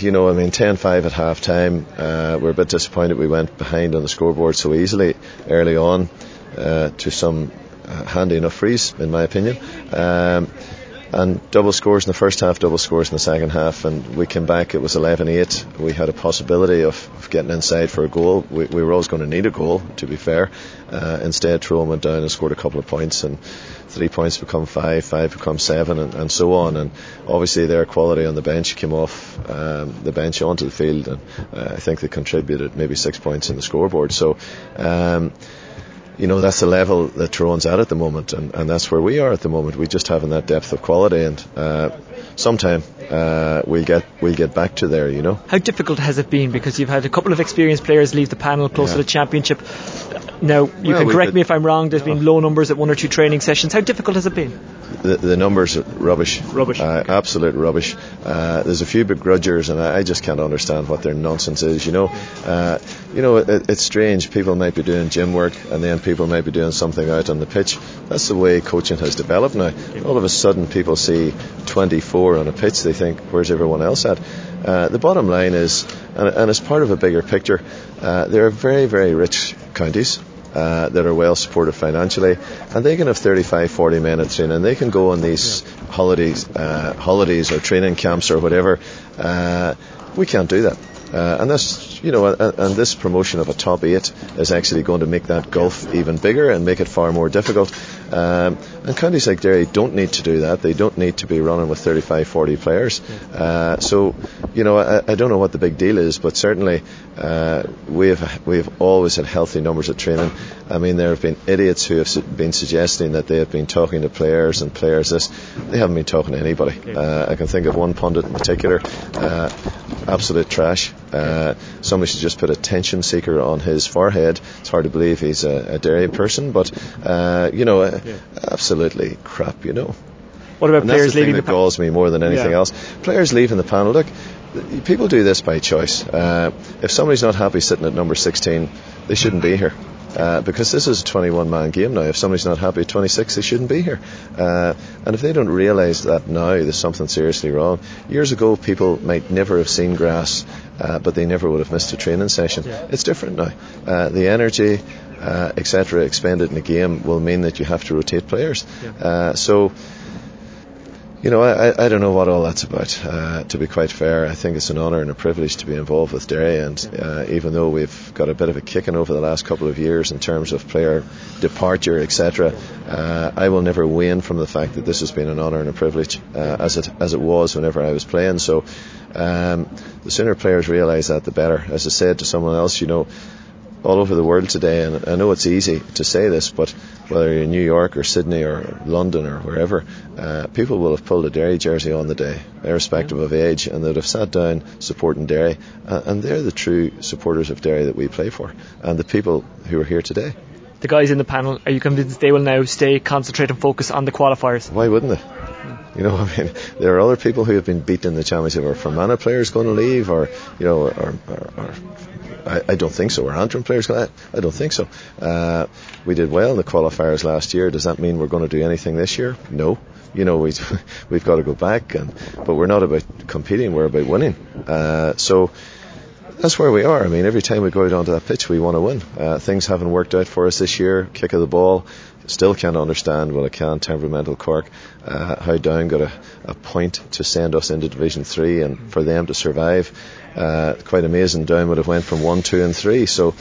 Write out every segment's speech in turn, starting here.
you know, I mean, 10-5 at half time. We're a bit disappointed we went behind on the scoreboard so easily early on to some handy enough frees, in my opinion. And double scores in the first half, double scores in the second half, and we came back. It was 11-8. We had a possibility of getting inside for a goal. We were always going to need a goal, to be fair. Instead, Tyrone went down and scored a couple of points, and 3 points become 5 become 7, and so on. And obviously their quality on the bench came off the bench onto the field, and I think they contributed maybe 6 points in the scoreboard. So you know, that's the level that Tyrone's at the moment, and that's where we are at the moment. We just haven't that depth of quality, and sometime we'll get back to there, you know. How difficult has it been? Because you've had a couple of experienced players leave the panel close to the championship. Now, you can correct me if I'm wrong, there's been low numbers at 1 or 2 training sessions. How difficult has it been? The numbers are rubbish. Absolute rubbish. There's a few begrudgers, and I just can't understand what their nonsense is, you know. It's strange. People might be doing gym work, and then people might be doing something out on the pitch. That's the way coaching has developed now. All of a sudden people see 24 on a pitch, they think, where's everyone else at? The bottom line is, and as part of a bigger picture, there are very, very rich counties that are well supported financially, and they can have 35-40 men at training, and they can go on these holidays or training camps or whatever. We can't do that. And that's, you know, and this promotion of a top 8 is actually going to make that gulf even bigger and make it far more difficult. And counties like Derry don't need to do that. They don't need to be running with 35-40 players. So, you know, I don't know what the big deal is, but certainly we have always had healthy numbers at training. I mean, there have been idiots who have been suggesting that they have been talking to players and players this. They haven't been talking to anybody. I can think of one pundit in particular, absolute trash. Somebody should just put a tension seeker on his forehead. It's hard to believe he's a Derry person, but absolutely crap, you know. What about players leaving the panel? That galls me more than anything else. Players leaving the panel. Look, people do this by choice. If somebody's not happy sitting at number 16, they shouldn't be here. Because this is a 21-man game now. If somebody's not happy at 26, they shouldn't be here. And if they don't realise that now, there's something seriously wrong. Years ago, people might never have seen grass, but they never would have missed a training session. It's different now. The energy, etc., expended in the game will mean that you have to rotate players. So, you know, I don't know what all that's about. To be quite fair, I think it's an honour and a privilege to be involved with Derry, and even though we've got a bit of a kicking over the last couple of years in terms of player departure, etc., I will never wane from the fact that this has been an honour and a privilege, as it was whenever I was playing. So the sooner players realise that, the better. As I said to someone else, you know, all over the world today, and I know it's easy to say this, but whether you're in New York or Sydney or London or wherever, people will have pulled a Derry jersey on the day, irrespective of age, and they'd have sat down supporting Derry, and they're the true supporters of Derry that we play for, and the people who are here today. The guys in the panel, are you convinced they will now stay, concentrate and focus on the qualifiers? Why wouldn't they? You know, I mean, there are other people who have been beaten in the championship. Are Fermanagh players going to leave, or you know, or I don't think so. Are Antrim players going to? I don't think so. We did well in the qualifiers last year. Does that mean we're going to do anything this year? No. You know, we've got to go back, but we're not about competing. We're about winning. So that's where we are. I mean, every time we go out onto that pitch, we want to win. Things haven't worked out for us this year. Kick of the ball. Still can't understand, well, I can, temperamental Cork, how Down got a point to send us into Division 3 and for them to survive. Quite amazing. Down would have went from 1, 2 and 3. So,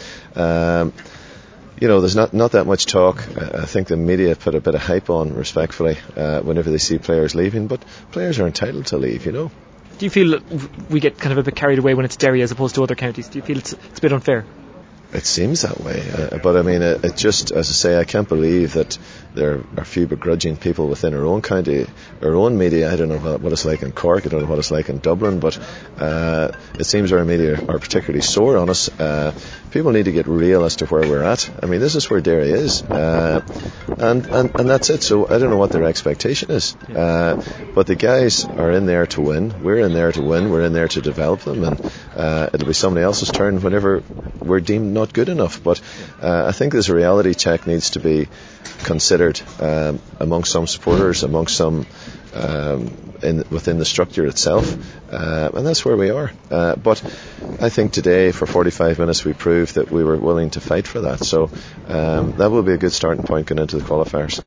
you know, there's not that much talk. I think the media put a bit of hype on, respectfully, whenever they see players leaving. But players are entitled to leave, you know. Do you feel we get kind of a bit carried away when it's Derry as opposed to other counties? Do you feel it's a bit unfair? It seems that way, but I mean, it just, as I say, I can't believe that there are a few begrudging people within our own county, our own media. I don't know what it's like in Cork, I don't know what it's like in Dublin, but it seems our media are particularly sore on us. People need to get real as to where we're at. I mean, this is where Derry is, and that's it. So I don't know what their expectation is, but the guys are in there to win. We're in there to win. We're in there to develop them, and it'll be somebody else's turn whenever we're deemed not good enough. But I think this reality check needs to be considered amongst some supporters, amongst some within the structure itself, and that's where we are. But I think today, for 45 minutes, we proved that we were willing to fight for that. So that will be a good starting point going into the qualifiers.